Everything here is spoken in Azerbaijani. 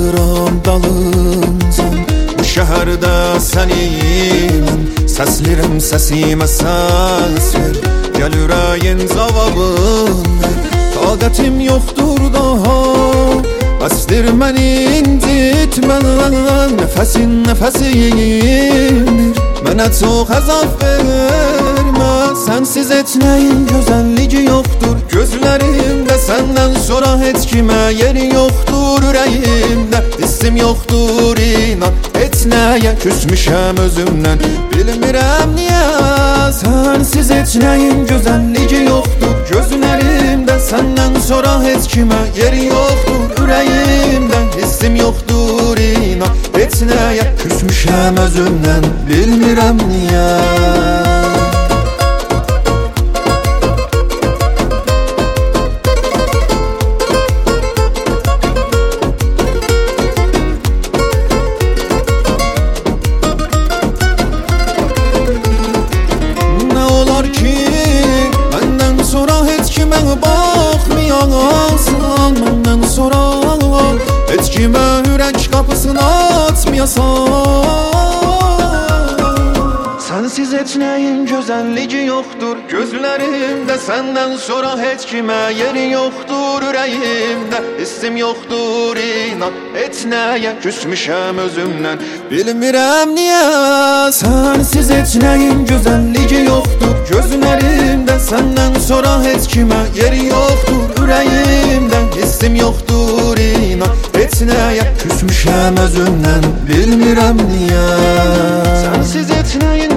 qalıram dalıncan. Bu şəhərdə səninlə səslirəm, səsimə səs ver. Gəl ürəyin cavabın ver. Taqətim yoxdur daha, bəsdir məni incitmə. Nəfəsin nəfəsimdir, mənə çox əzab vermə. Sənsiz heç nəyin gözəlliyi yoxdur gözlərimdə. Səndən sonra heç kimə yeri yoxdur ürəyimdə. Hissim yoxdur inan heç nəyə, küsmüşəm özümdən bilmirəm niyə. Sənsiz heç nəyin gözəlliyi yoxdur gözlərimdə. Səndən sonra heç kimə yeri yoxdur ürəyimdə. Hissim yoxdur inan heç nəyə, küsmüşəm özümdən bilmirəm niyə. Baxmayasan məndən sonra, heç kimə ürək qapısını açmayasan. Sənsiz heç nəyin gözəlliyi yoxdur gözlərimdə. Səndən sonra heç kimə yeri yoxdur ürəyimdə. Hissim yoxdur inan heç nəyə, küsmüşəm özümdən bilmirəm niyə. Sənsiz heç nəyin gözəlliyi yoxdur gözlərimdə. Səndən sonra heç kimə yeri yoxdur ürəyimdə. Hissim yoxdur inan heç nəyə, küsmüşəm özümdən bilmirəm niyə. Sənsiz heç nəyin